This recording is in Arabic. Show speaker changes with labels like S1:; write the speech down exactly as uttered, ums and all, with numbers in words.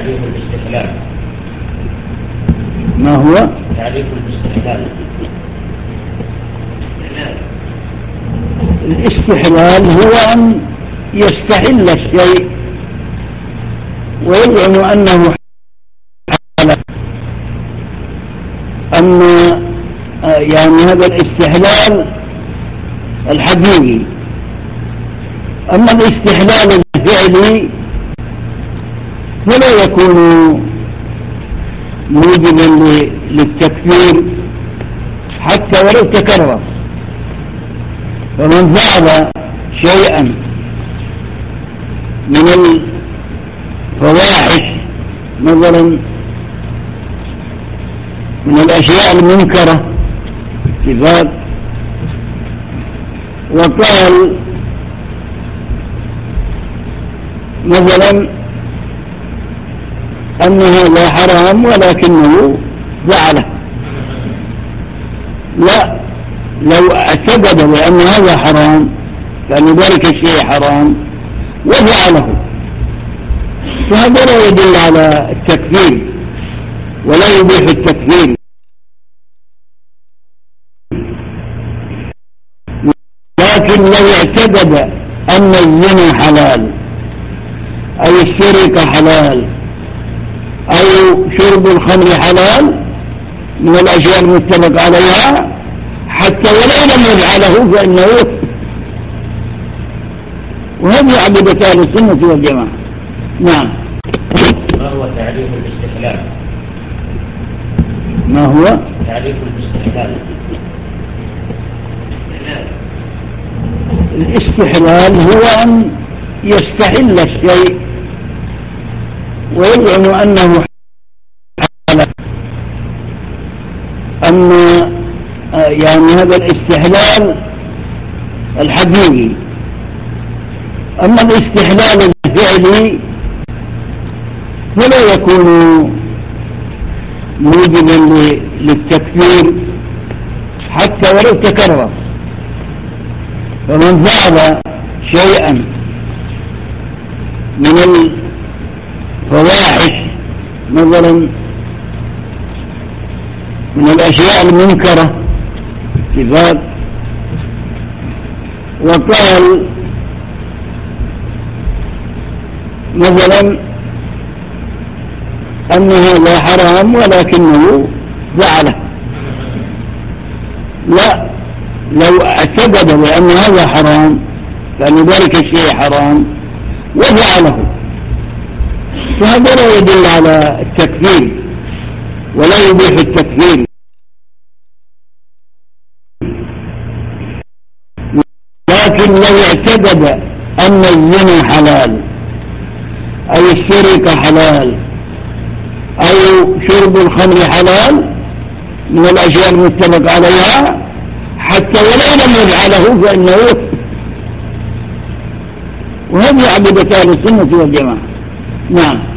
S1: تعريف الاستحلال.
S2: ما هو
S1: تعريف الاستحلال؟
S2: الاستحلال هو أن يستحل الشيء ويزعم أنه حلال. أما يعني هذا الاستحلال الحقيقي. أما الاستحلال الفعلي فلا يكون موجبا للتكفير حتى ولو تكرر. فمن فعل شيئا من الفواحش مثلا من الأشياء المنكرة كذاب وقال مثلا أن هذا حرام ولكنه فعله، لا، لو اعتقد بأن هذا حرام كان ذلك الشيء حرام وفعله فهذا لا يدل على التكفير ولا يبيح التكفير. لكن لو اعتقد أن الزنا حلال أو السرقة حلال أو شرب الخمر حلال من الأشياء المتفق عليها حتى ولو لم يفعله فإنه وهم يعبد أهل السنة والجماعة. نعم.
S1: ما هو تعريف الاستحلال؟
S2: ما هو
S1: تعريف الاستحلال؟
S2: الاستحلال هو أن يستحل الشيء ويزعم أنه حلال. أما يعني هذا الاستحلال الحقيقي. أما الاستحلال الفعلي فلا يكون موجبا للتكفير حتى ولو تكرر. فمن فعل شيئا من الفواحش مثلا من الأشياء المنكرة كذاب وقال مثلا أن هذا حرام ولكنه فعله، لا، لو اعتقد بأن هذا حرام كان ذلك الشيء حرام وفعله فهذا لا يدل على التكفير ولا يبيح التكفير. لكن لو اعتقد أن الزنا حلال أو السرقة حلال أو شرب الخمر حلال من الأشياء المتفق عليها حتى ولو لم يفعله فإنه وهم يعبد أهل السنة والجماعة. نعم.